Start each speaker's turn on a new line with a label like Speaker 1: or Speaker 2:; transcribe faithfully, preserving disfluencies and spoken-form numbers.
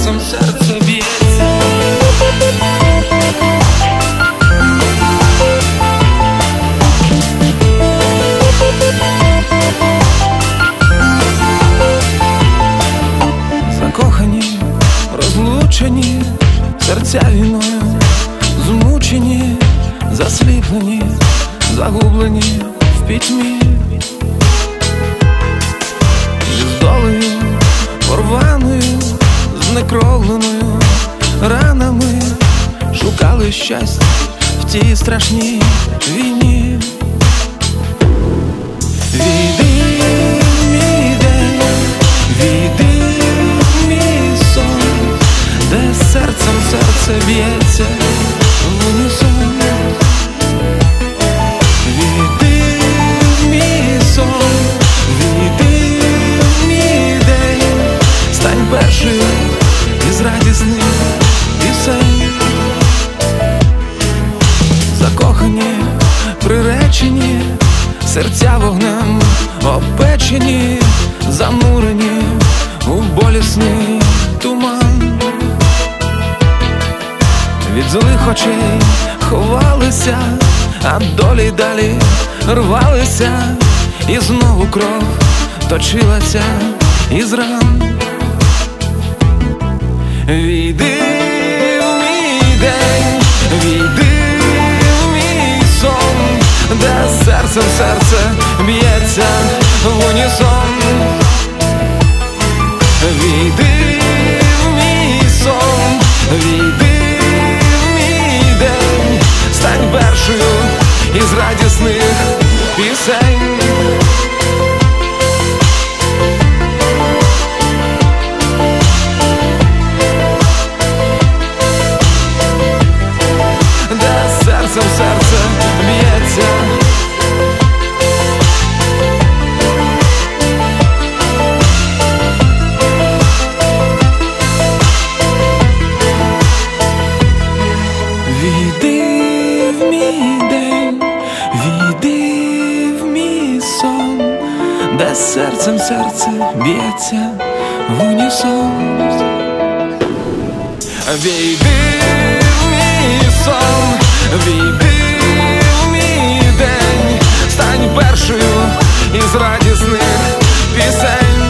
Speaker 1: серцем серце б'ється. Закохані, розлучені, серця війною змучені, засліплені, загублені в пітьмі. Із долею порваною, знекровленою ранами шукали щастя в тій страшній війні. Війди в мій день, війди в мій сон, де серцем серце б'ється в унісон. Війди в мій сон, війди в мій день, стань першою із радісних пісень. Закохані, приречені, серця вогнем опечені, занурені у болісний туман. Від злих очей ховалися, а долі далі рвалися, і знову кров точилася із ран. Війди в мій день, війди в мій сон, де серцем серце б'ється в унісон. Війди в мій сон, війди в мій день, стань першою із радісних пісень. Де серцем серце б'ється. Війди в мій день, війди в мій сон, де серцем серце б'ється в унісон. Війди в мій сон, війди в мій день, стань першою із радісних пісень.